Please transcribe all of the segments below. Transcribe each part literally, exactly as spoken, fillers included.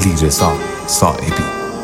علیرضا صائبی.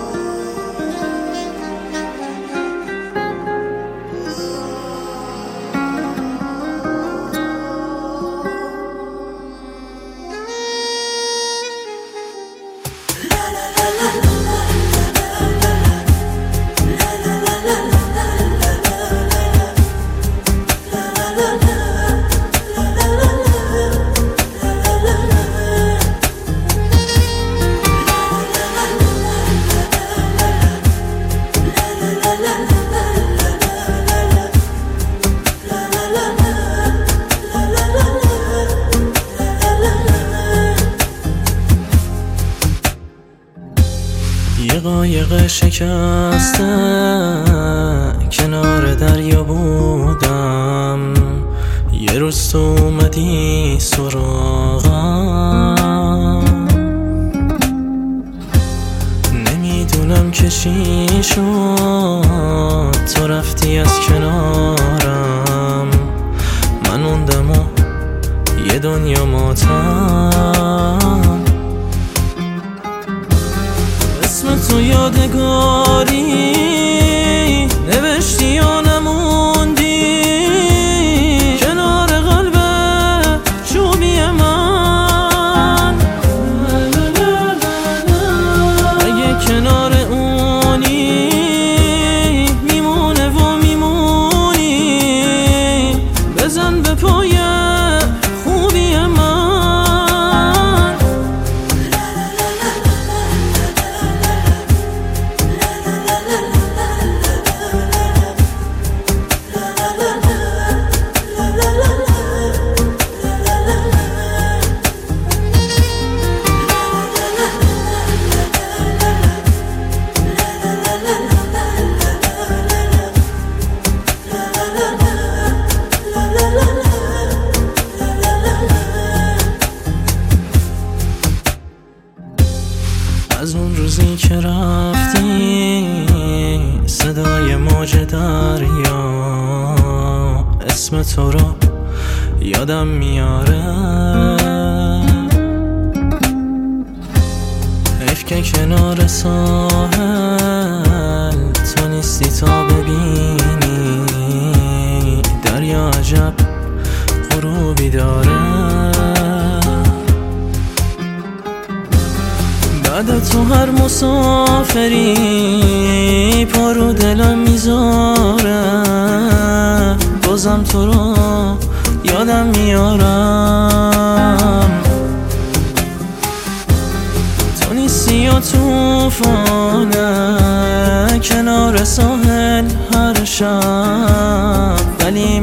یه قایق شکسته کنار دریا بودم، یه روز تو اومدی سراغم، نمیدونم که چی شد، تو رفتی از کنارم، من موندم و یه دنیا ماتم. اسم تو یادگاری نوشتی یا نموندی کنار قلب چوبی من، اگه کنار اونی میمونه و میمونی، بزن به پای خوبی من. از اون روزی که رفتی صدای موج دریا اسم تو رو یادم میاره، حیف که کنار ساحل تو نیستی تا ببینی دریا عجب غروبی داره. بعد تو هر مسافری پارو دلم میذاره، بازم تو رو یادم میارم، تو نیستی یا توفانه کنار ساحل هر شب، ولی